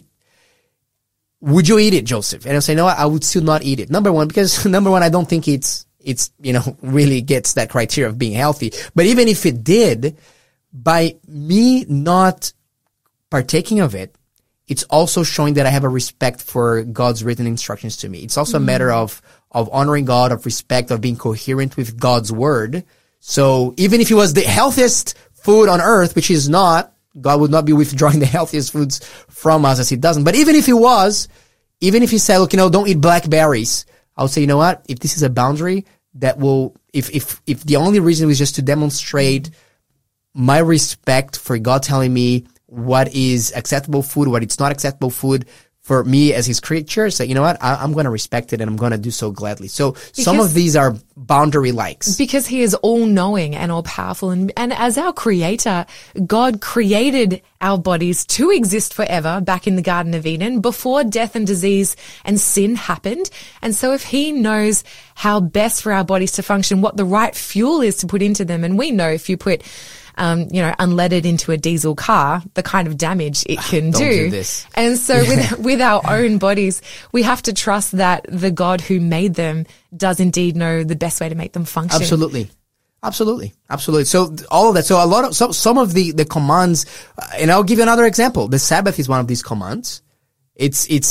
Would you eat it, Joseph? And I'll say, no, I would still not eat it. Number one, I don't think it's really gets that criteria of being healthy. But even if it did, by me not partaking of it, it's also showing that I have a respect for God's written instructions to me. It's also a matter of honoring God, of respect, of being coherent with God's word. So even if it was the healthiest food on earth, which is not, God would not be withdrawing the healthiest foods from us as he doesn't. But even if he was, even if he said, look, don't eat blackberries, I would say, you know what? If this is a boundary that will, if the only reason was just to demonstrate my respect for God telling me what is acceptable food, what it's not acceptable food for me as his creature, say, you know what, I'm going to respect it and I'm going to do so gladly. So some of these are boundary likes. Because he is all knowing and all powerful. And as our creator, God created our bodies to exist forever back in the Garden of Eden before death and disease and sin happened. And so if he knows how best for our bodies to function, what the right fuel is to put into them, and we know if you put unleaded into a diesel car, the kind of damage it can do this. And so with our own bodies, we have to trust that the God who made them does indeed know the best way to make them function. Absolutely. So all of that. So some of the commands, and I'll give you another example. The Sabbath is one of these commands. It's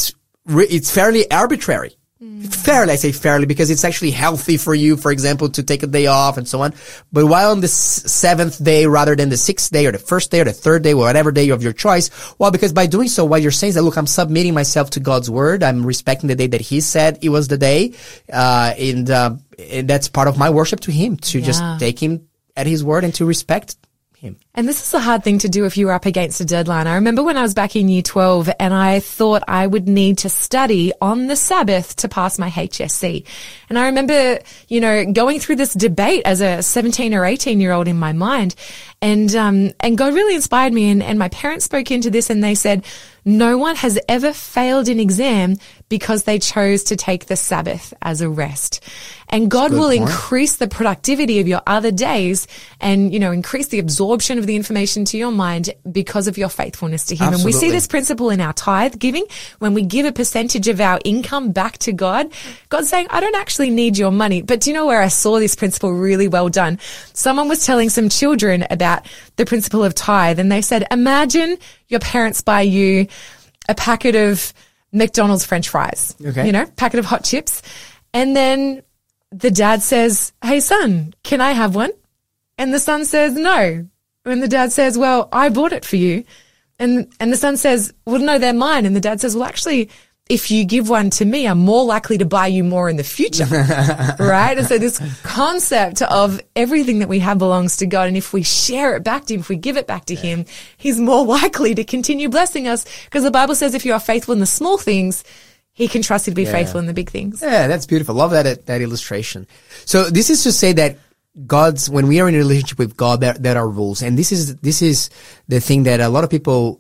it's fairly arbitrary. Fairly, I say fairly because it's actually healthy for you, for example, to take a day off and so on. But why on the seventh day rather than the sixth day or the first day or the third day or whatever day of your choice? Well, because by doing so, what you're saying is that, look, I'm submitting myself to God's word. I'm respecting the day that he said it was the day. And that's part of my worship to him, to just take him at his word and to respect him. And this is a hard thing to do if you were up against a deadline. I remember when I was back in year 12 and I thought I would need to study on the Sabbath to pass my HSC. And I remember, going through this debate as a 17 or 18-year-old in my mind. And God really inspired me. And my parents spoke into this and they said, no one has ever failed an exam because they chose to take the Sabbath as a rest. And God will increase the productivity of your other days and, increase the absorption of the information to your mind because of your faithfulness to him. Absolutely. And we see this principle in our tithe giving. When we give a percentage of our income back to God, God's saying, I don't actually need your money. But do you know where I saw this principle really well done? Someone was telling some children about the principle of tithe and they said, imagine your parents buy you a packet of McDonald's French fries, packet of hot chips. And then the dad says, hey son, can I have one? And the son says, no. And the dad says, well, I bought it for you. And the son says, well, no, they're mine. And the dad says, well, actually, if you give one to me, I'm more likely to buy you more in the future. Right? And so this concept of everything that we have belongs to God. And if we share it back to him, if we give it back to him, he's more likely to continue blessing us. Because the Bible says if you are faithful in the small things, he can trust you to be faithful in the big things. Yeah, that's beautiful. Love that illustration. So this is to say that when we are in a relationship with God, there are rules. And this is the thing that a lot of people,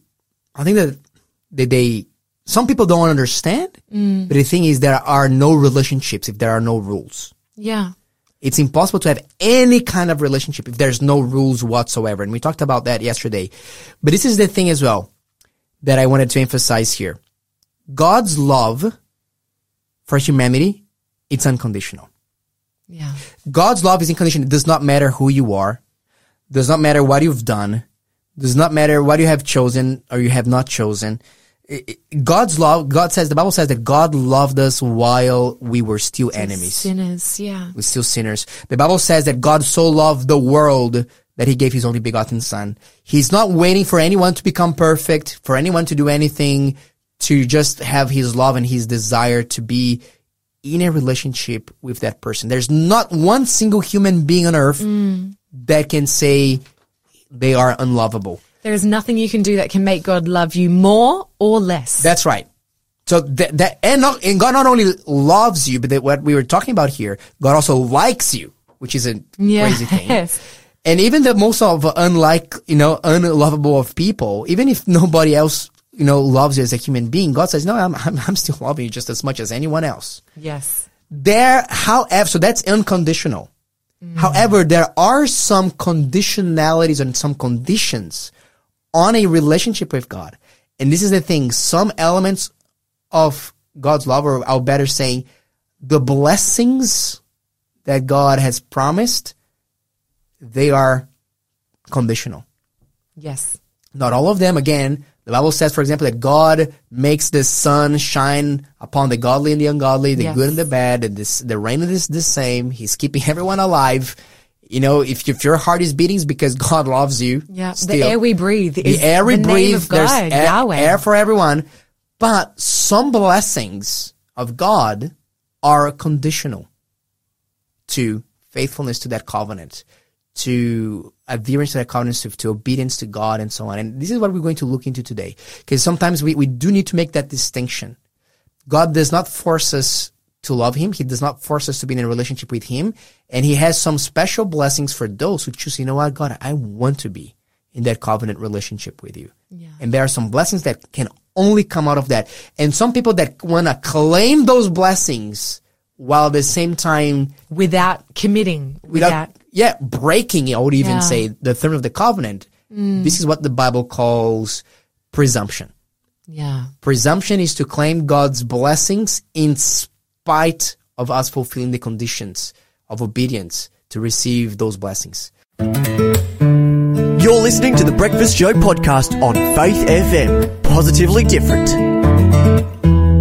some people don't understand. But the thing is, there are no relationships if there are no rules. Yeah. It's impossible to have any kind of relationship if there's no rules whatsoever. And we talked about that yesterday. But this is the thing as well that I wanted to emphasize here. God's love for humanity, it's unconditional. Yeah. God's love is unconditional. It does not matter who you are. Does not matter what you've done. Does not matter what you have chosen or you have not chosen. God's love, the Bible says that God loved us while we were still enemies. Sinners, yeah. We're still sinners. The Bible says that God so loved the world that he gave his only begotten son. He's not waiting for anyone to become perfect, for anyone to do anything, to just have his love and his desire to be in a relationship with that person. There's not one single human being on earth that can say they are unlovable. There is nothing you can do that can make God love you more or less. That's right. So and God not only loves you, but what we were talking about here, God also likes you, which is a crazy thing. Yes. And even the most of unlovable of people, even if nobody else, loves you as a human being, God says, no, I'm still loving you just as much as anyone else. Yes. So that's unconditional. However, there are some conditionalities and some conditions on a relationship with God. And this is the thing, some elements of God's love, or I'll better say, the blessings that God has promised, they are conditional. Yes. Not all of them. Again, the Bible says, for example, that God makes the sun shine upon the godly and the ungodly, the good and the bad, and the rain is the same. He's keeping everyone alive. If your heart is beating, it's because God loves you. Yeah. Still. The air we breathe is the air we the breathe, name of God, there's Yahweh. air for everyone. But some blessings of God are conditional to faithfulness to that covenant, to adherence to that covenant, to obedience to God, and so on. And this is what we're going to look into today. Because sometimes we do need to make that distinction. God does not force us to love him. He does not force us to be in a relationship with him. And he has some special blessings for those who choose, God, I want to be in that covenant relationship with you. Yeah. And there are some blessings that can only come out of that. And some people that want to claim those blessings while at the same time without committing, breaking, I would even say, the term of the covenant. This is what the Bible calls presumption. Yeah. Presumption is to claim God's blessings in spite of us fulfilling the conditions of obedience to receive those blessings. You're listening to the Breakfast Show podcast on Faith FM. Positively different.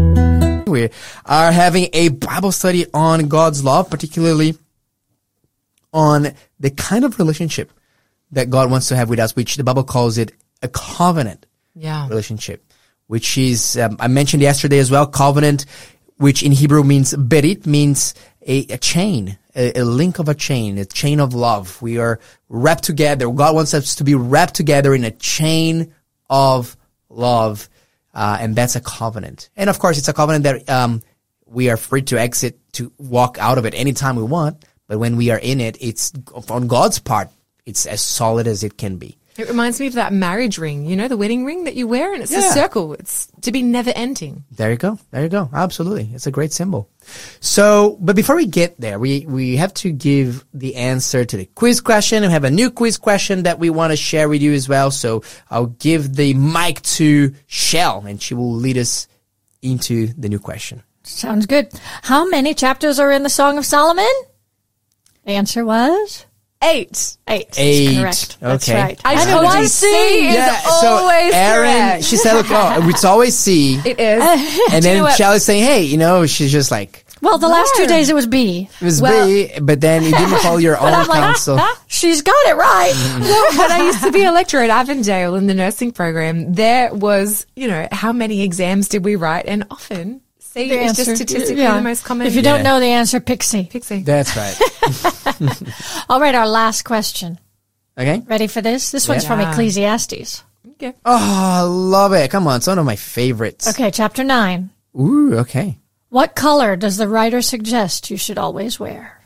We are having a Bible study on God's love, particularly on the kind of relationship that God wants to have with us, which the Bible calls it a covenant relationship, which is, I mentioned yesterday as well, covenant, which in Hebrew means berit, means a chain, a link of a chain of love. We are wrapped together. God wants us to be wrapped together in a chain of love, and that's a covenant. And of course, it's a covenant that we are free to exit, to walk out of it anytime we want. But when we are in it, it's on God's part, it's as solid as it can be. It reminds me of that marriage ring, you know, the wedding ring that you wear, and it's a circle. It's to be never ending. There you go. There you go. Absolutely. It's a great symbol. So, but before we get there, we have to give the answer to the quiz question. We have a new quiz question that we want to share with you as well. So I'll give the mic to Shell, and she will lead us into the new question. Sounds good. How many chapters are in the Song of Solomon? The answer was 8. 8. Correct. That's Okay. right. I told you C is always Erin, correct. she said, look, it's always C. It is. And Do you know then what? Shell is saying, hey, you know, she's just like, Well, the last 2 days it was B. it was Well- B, but then you didn't follow your own I'm like, counsel. she's got it right. When I used to be a lecturer at Avondale in the nursing program, there was, you know, how many exams did we write? And often C The is just answer- statistically yeah. the most common. If you don't know the answer, pick C. Pixie. That's right. All right, our last question. Okay. Ready for this? This one's from Yeah. Ecclesiastes. Okay. Oh, I love it. Come on. It's one of my favorites. Okay, chapter 9. Ooh, okay. What color does the writer suggest you should always wear?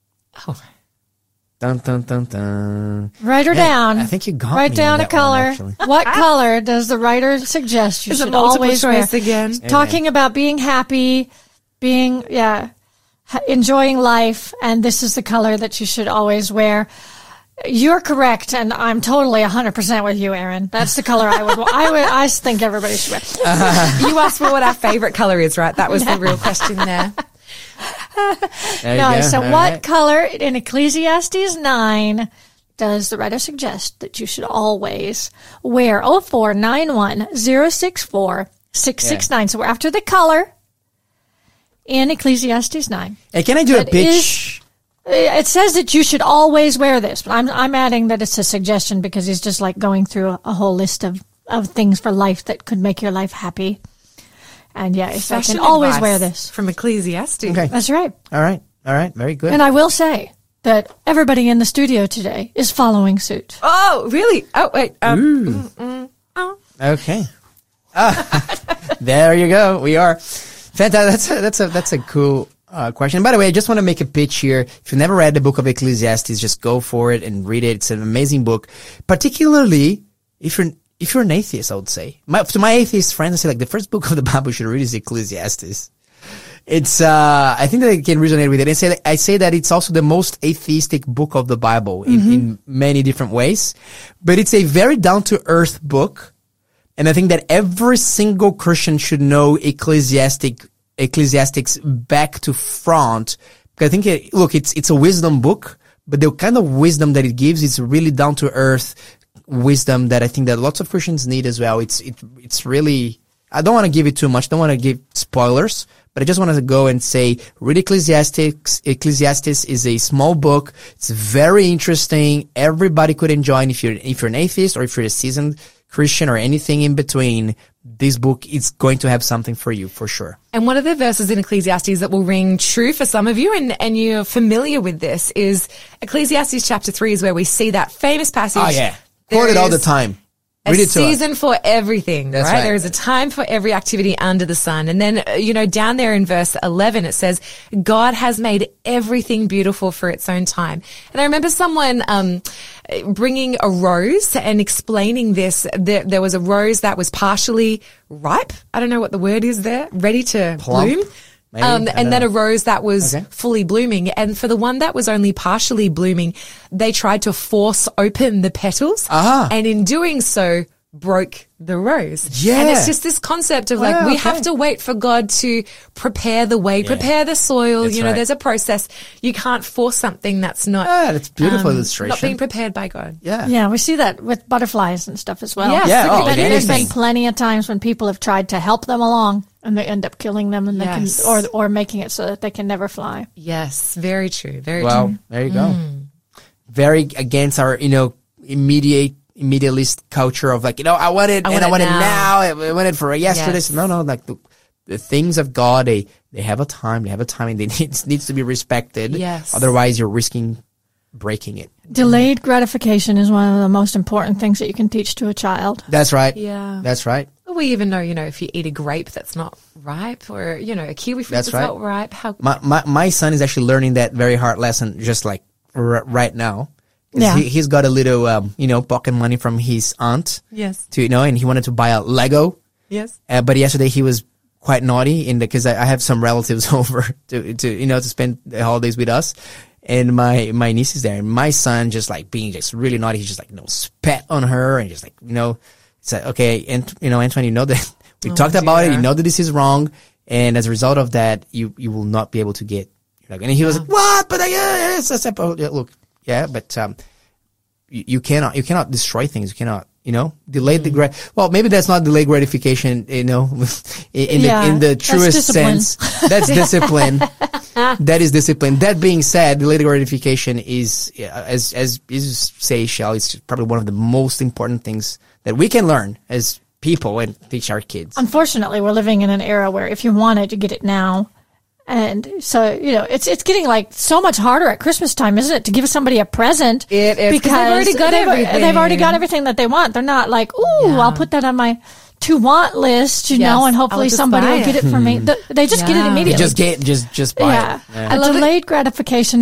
Dun, dun, dun, dun. Write her Yeah, down. I think you got Write me down on a that one, color. actually. What color does the writer suggest you Is it should multiple always wear? choice again? Talking about being happy, being enjoying life, and this is the color that you should always wear. You're correct, and I'm totally 100% with you, Erin. That's the color I would. I think everybody should wear. You asked for what our favorite color is, right? That was the real question there. There you No, go. so All what right. color in Ecclesiastes 9 does the writer suggest that you should always wear? 0491-064-669. So we're after the color in Ecclesiastes 9. Hey, can I do a That pitch? It says that you should always wear this, but I'm adding that it's a suggestion because he's just like going through a whole list of things for life that could make your life happy. And yeah, it's like, Fashion and always advice wear this. from Ecclesiastes. Okay. That's right. All right. All right. Very good. And I will say that everybody in the studio today is following suit. Oh, really? Oh, wait. Okay. There you go. We are fantastic. That's a cool question. By the way, I just want to make a pitch here. If you've never read the book of Ecclesiastes, just go for it and read it. It's an amazing book, particularly if you're an atheist, I would say. To my atheist friends, I say like the first book of the Bible you should read is Ecclesiastes. It's, I think that I can resonate with it. I say that it's also the most atheistic book of the Bible in many different ways, but it's a very down to earth book. And I think that every single Christian should know Ecclesiastics back to front. Because I think, it's a wisdom book, but the kind of wisdom that it gives is really down to earth wisdom that I think that lots of Christians need as well. It's really, I don't want to give it too much. Don't want to give spoilers, but I just want to go and say, read Ecclesiastes. Ecclesiastes is a small book. It's very interesting. Everybody could enjoy it. If you're an atheist or if you're a seasoned Christian or anything in between, this book is going to have something for you for sure. And one of the verses in Ecclesiastes that will ring true for some of you, and you're familiar with this, is Ecclesiastes chapter 3 is where we see that famous passage. Oh yeah. Quote it all the time. A Read it to us. season for everything, That's right? right. There is a time for every activity under the sun. And then, down there in verse 11, it says, God has made everything beautiful for its own time. And I remember someone, bringing a rose and explaining this. There was a rose that was partially ripe. I don't know what the word is there. Ready to Plump, bloom. maybe? I don't And then know. a rose that was Okay. fully blooming. And for the one that was only partially blooming, they tried to force open the petals. And in doing so, broke the rose. Yeah. And it's just this concept of Wow, we okay. have to wait for God to prepare the way, prepare the soil. That's right. There's a process. You can't force something that's not, That's beautiful illustration. not being prepared by God. Yeah. Yeah, we see that with butterflies and stuff as well. Yes, Yeah, look oh, at with that. There's been anything. plenty of times when people have tried to help them along And they end up killing them, and Yes. they can, or making it so that they can never fly. Yes, very true. Very Well, true. there you go. Very against our, immediatist culture of like, I want it, and I want it now. I want it for yesterday. Yes. No, like the things of God, they have a time, and it needs to be respected. Yes. Otherwise, you're risking breaking it. Delayed gratification is one of the most important things that you can teach to a child. That's right. Yeah. That's right. We even know, if you eat a grape that's not ripe, or, a kiwi fruit that's right. not ripe, how... My son is actually learning that very hard lesson just like right now. 'Cause Yeah. he's got a little, pocket money from his aunt. Yes. And he wanted to buy a Lego. Yes. But yesterday he was quite naughty because I have some relatives over to spend the holidays with us. And my niece is there, and my son just like being just really naughty. He's just like, spat on her, and just like, it's like, okay. And, Antoine, that we talked about it. You know that this is wrong. And as a result of that, you will not be able to get, and he was like, what? But look, yeah, but, you cannot destroy things. You cannot, delay the well, maybe that's not delayed gratification, in the truest sense. That's discipline. That is discipline. That being said, delayed gratification is, as you say, Shell, it's probably one of the most important things that we can learn as people and teach our kids. Unfortunately, we're living in an era where if you want it, you get it now. And so, it's getting like so much harder at Christmas time, isn't it, to give somebody a present? It is, because they've already got everything. They've already got everything that they want. They're not like, I'll put that on my to want list, and hopefully somebody will get it for me. They just get it immediately. Just buy it. Yeah. A delayed gratification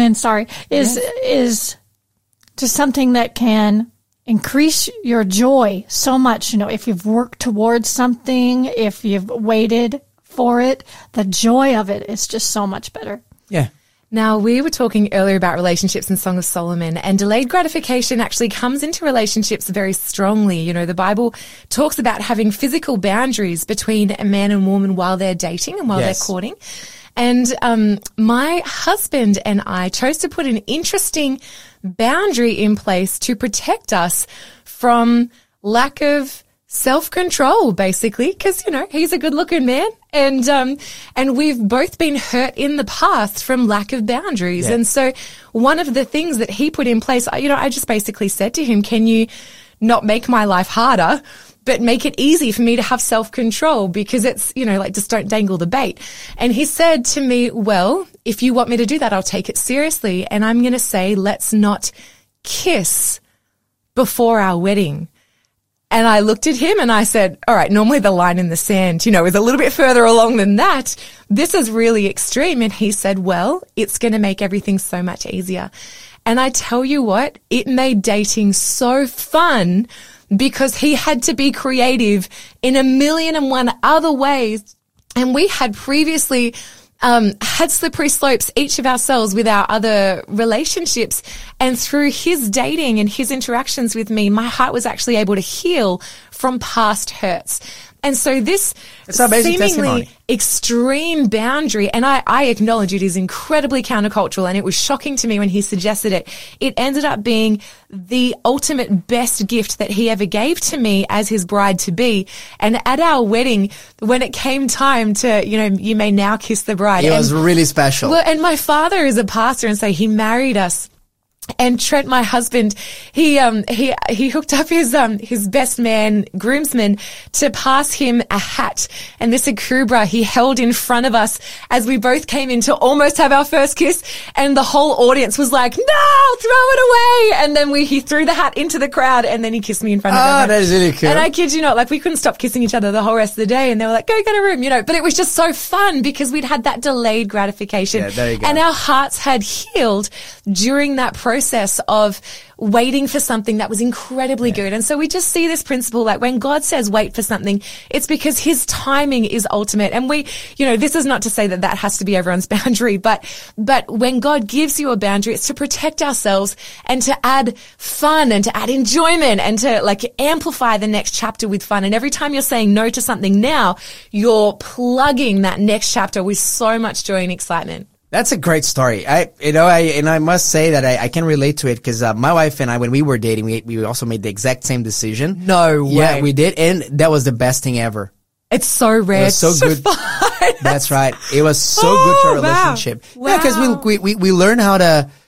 is just something that can increase your joy so much. If you've worked towards something, if you've waited for it, the joy of it is just so much better. Yeah. Now, we were talking earlier about relationships in Song of Solomon, and delayed gratification actually comes into relationships very strongly. The Bible talks about having physical boundaries between a man and woman while they're dating and while they're courting. And my husband and I chose to put an interesting boundary in place to protect us from lack of self-control, basically, because, he's a good-looking man, and we've both been hurt in the past from lack of boundaries. Yeah. And so one of the things that he put in place, I just basically said to him, can you not make my life harder, but make it easy for me to have self-control, because it's, just don't dangle the bait. And he said to me, well, if you want me to do that, I'll take it seriously. And I'm going to say, let's not kiss before our wedding. And I looked at him and I said, all right, normally the line in the sand, is a little bit further along than that. This is really extreme. And he said, well, it's going to make everything so much easier. And I tell you what, it made dating so fun, because he had to be creative in 1,000,001 other ways. And we had previously had slippery slopes, each of ourselves, with our other relationships. And through his dating and his interactions with me, my heart was actually able to heal from past hurts. And so this seemingly extreme boundary, and I acknowledge it is incredibly countercultural, and it was shocking to me when he suggested it. It ended up being the ultimate best gift that he ever gave to me as his bride-to-be. And at our wedding, when it came time to, you may now kiss the bride. It was really special. Well, and my father is a pastor, and so he married us. And Trent, my husband, he hooked up his best man, groomsman, to pass him a hat. And this akubra he held in front of us as we both came in to almost have our first kiss. And the whole audience was like, no, throw it away. And then he threw the hat into the crowd, and then he kissed me in front of them. Oh, that is really cool. And I kid you not, we couldn't stop kissing each other the whole rest of the day. And they were like, go get a room, but it was just so fun because we'd had that delayed gratification. Yeah, there you go. And our hearts had healed during that process of waiting for something that was incredibly good. And so we just see this principle, when God says wait for something, it's because his timing is ultimate. And this is not to say that has to be everyone's boundary, but when God gives you a boundary, it's to protect ourselves and to add fun and to add enjoyment and to amplify the next chapter with fun. And every time you're saying no to something now, you're plugging that next chapter with so much joy and excitement. That's a great story. I must say that I can relate to it because my wife and I, when we were dating, we also made the exact same decision. No way. Yeah, we did, and that was the best thing ever. It's so rare. It was so to good. find. That's right. It was so good to our wow. relationship. Wow. Yeah, because we learn how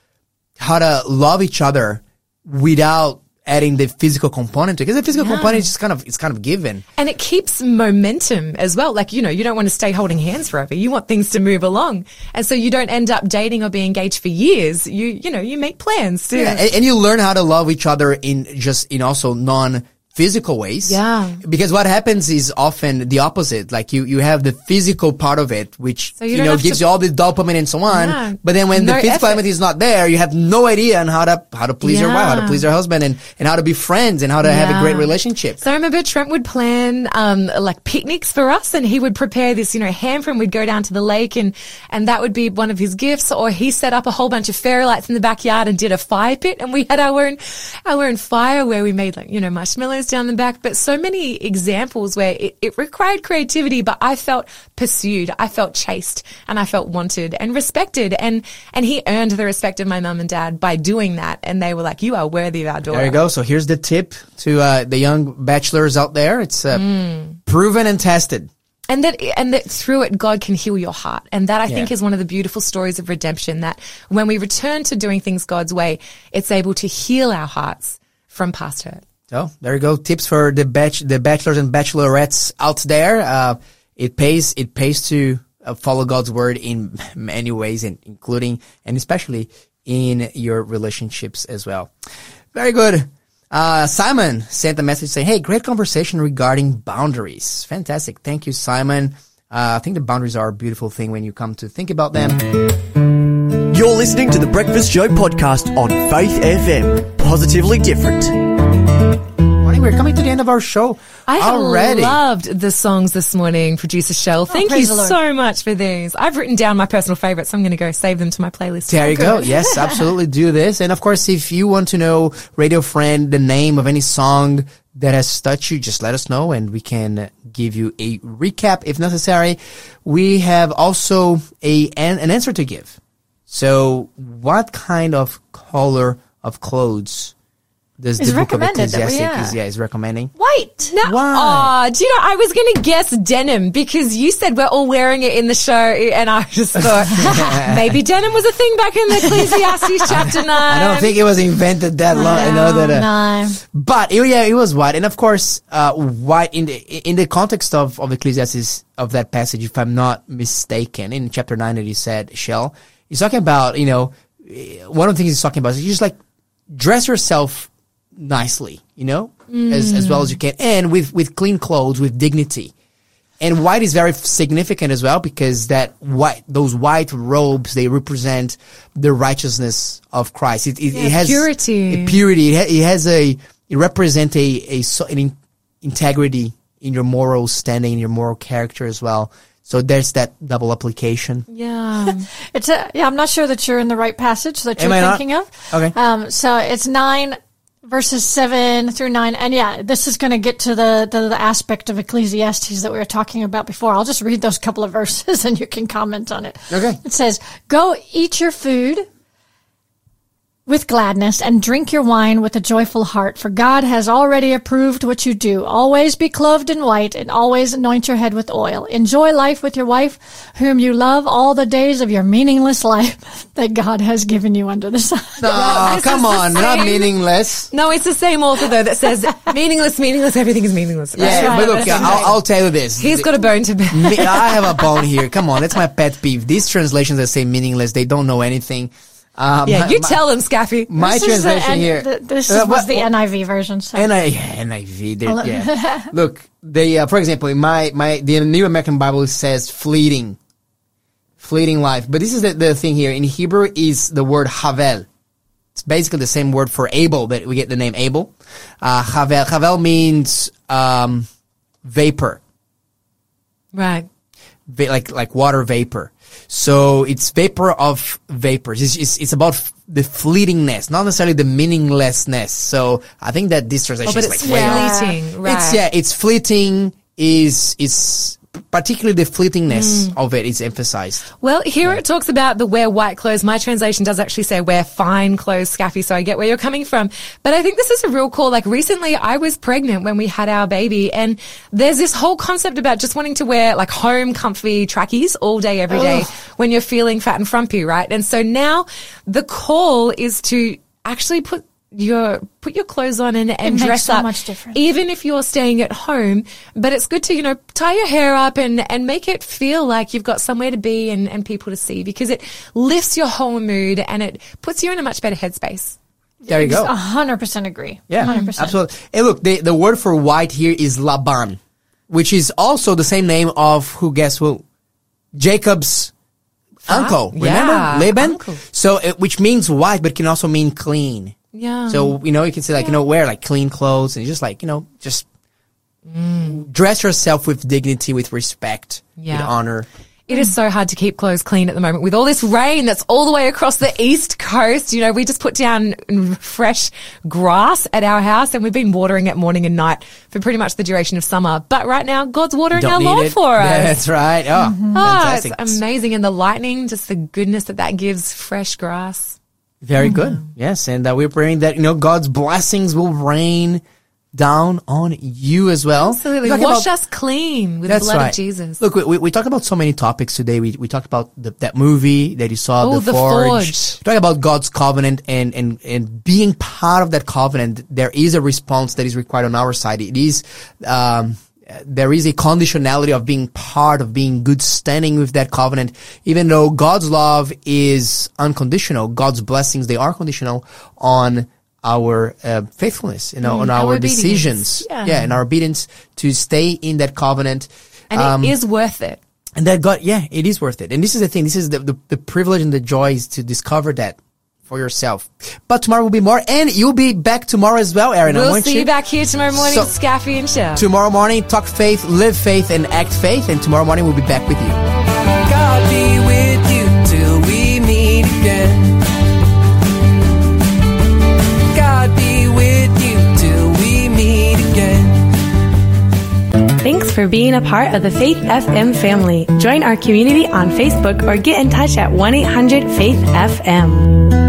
to love each other without adding the physical component to it. Because the physical component is just kind of given. And it keeps momentum as well. Like, you don't want to stay holding hands forever. You want things to move along. And so you don't end up dating or being engaged for years. You make plans too. Yeah, and you learn how to love each other in also non-physical ways. Yeah. Because what happens is often the opposite. Like you have the physical part of it, which, So you don't have gives to- you all the dopamine and so on. Yeah. But then when No the physical effort. element is not there, you have no idea on how to please your wife, how to Yeah. please your husband, and how to be friends and how to have a Yeah. great relationship. So I remember Trent would plan, like picnics for us, and he would prepare this, hamper, and we'd go down to the lake, and that would be one of his gifts. Or he set up a whole bunch of fairy lights in the backyard and did a fire pit, and we had our own fire where we made marshmallows down the back. But so many examples where it required creativity, but I felt pursued, I felt chased, and I felt wanted and respected. And he earned the respect of my mum and dad by doing that. And they were like, "You are worthy of our daughter." There you go. So here's the tip to the young bachelors out there. It's proven and tested. And that through it, God can heal your heart. And that I think is one of the beautiful stories of redemption, that when we return to doing things God's way, it's able to heal our hearts from past hurt. So there you go. Tips for the bachelors and bachelorettes out there. It pays to follow God's word in many ways, including and especially in your relationships as well. Very good. Simon sent a message saying, "Hey, great conversation regarding boundaries." Fantastic. Thank you, Simon. I think the boundaries are a beautiful thing when you come to think about them. You're listening to the Breakfast Show podcast on Faith FM. Positively different. Morning. We're coming to the end of our show I already. loved the songs this morning, Producer Shell. Thank you praise the Lord. so much for these. I've written down my personal favorites. So I'm going to go save them to my playlist. There you go. Yes, absolutely do this. And of course, if you want to know, Radio Friend, the name of any song that has touched you, just let us know and we can give you a recap if necessary. We have also an answer to give. So what kind of color of clothes does It's the book of recommended that we- Ecclesiastes is recommending? White. No, Why? do you know, I was going to guess denim because you said we're all wearing it in the show, and I just thought maybe denim was a thing back in the Ecclesiastes chapter 9. I don't think it was invented that long. I know that. No. But it was white, and of course, white in the context of Ecclesiastes, of that passage, if I'm not mistaken, in chapter 9 that he said, Shell, he's talking about, one of the things he's talking about is you just like dress yourself nicely, as well as you can, and with clean clothes, with dignity. And white is very significant as well because those white robes, they represent the righteousness of Christ. It has purity. Purity. It represents an integrity in your moral standing, in your moral character as well. So there's that double application. Yeah. I'm not sure that you're in the right passage that Am you're I not? thinking of. Okay. So it's 9 verses 7 through 9. And this is going to get to the aspect of Ecclesiastes that we were talking about before. I'll just read those couple of verses and you can comment on it. Okay. It says, "Go eat your food with gladness and drink your wine with a joyful heart, for God has already approved what you do. Always be clothed in white and always anoint your head with oil. Enjoy life with your wife, whom you love all the days of your meaningless life that God has given you under the sun." No, This come is the on, not same- meaningless. No, it's the same author though that says meaningless, everything is meaningless. Yeah, right, but look, that's I'll tell you this. He's got a bone to bear. I have a bone here. Come on, that's my pet peeve. These translations that say meaningless, they don't know anything. Yeah, you tell him, Scaffy. My This is translation here. This Uh, was the what- NIV version. So. NIV. Yeah. Look, for example, in the New American Bible says fleeting life. But this is the thing here. In Hebrew is the word havel. It's basically the same word for Abel that we get the name Abel. Havel. Havel means, vapor. Right. Like water vapor. So it's vapor of vapors. It's about the fleetingness, not necessarily the meaninglessness. So I think that this translation But is it's like way off. fleeting, right? It's fleeting. Is particularly the fleetingness of it is emphasized. Well, here it talks about the wear white clothes. My translation does actually say wear fine clothes, Scaffy, so I get where you're coming from. But I think this is a real call. Like recently I was pregnant when we had our baby, and there's this whole concept about just wanting to wear like home comfy trackies all day, every day when you're feeling fat and frumpy, right? And so now the call is to actually put your clothes on and makes dress so up, much difference. even if you're staying at home. But it's good to, tie your hair up and make it feel like you've got somewhere to be and people to see, because it lifts your whole mood and it puts you in a much better headspace. There you go. 100% agree. Yeah, 100%. absolutely. And look, the word for white here is Laban, which is also the same name of Jacob's uncle. Remember? Yeah, Laban? uncle. So, which means white, but can also mean clean. Yeah. So, you can say like, wear like clean clothes and just like, just dress yourself with dignity, with respect, with honor. It is so hard to keep clothes clean at the moment with all this rain that's all the way across the East Coast. We just put down fresh grass at our house and we've been watering it morning and night for pretty much the duration of summer. But right now, God's watering our lawn for us. That's right. Oh, fantastic. It's amazing. And the lightning, just the goodness that gives fresh grass. Very good. Yes. And we're praying that, God's blessings will rain down on you as well. Absolutely. Wash us clean with the blood of Jesus. Look, we talked about so many topics today. We talked about that movie that you saw, The Forge. We talked about God's covenant and being part of that covenant. There is a response that is required on our side. It is, there is a conditionality of being part of being good standing with that covenant. Even though God's love is unconditional, God's blessings, they are conditional on our faithfulness, on our decisions. Yeah, and our obedience to stay in that covenant. And it is worth it. And that God, it is worth it. And this is the thing, this is the privilege and the joy is to discover that for yourself. But tomorrow will be more, and you'll be back tomorrow as well, Aaron. We'll see you back here tomorrow morning, Scaffy and Shell. Tomorrow morning, talk faith, live faith, and act faith. And tomorrow morning, we'll be back with you. God be with you till we meet again. God be with you till we meet again. Thanks for being a part of the Faith FM family. Join our community on Facebook or get in touch at 1-800-FAITH-FM.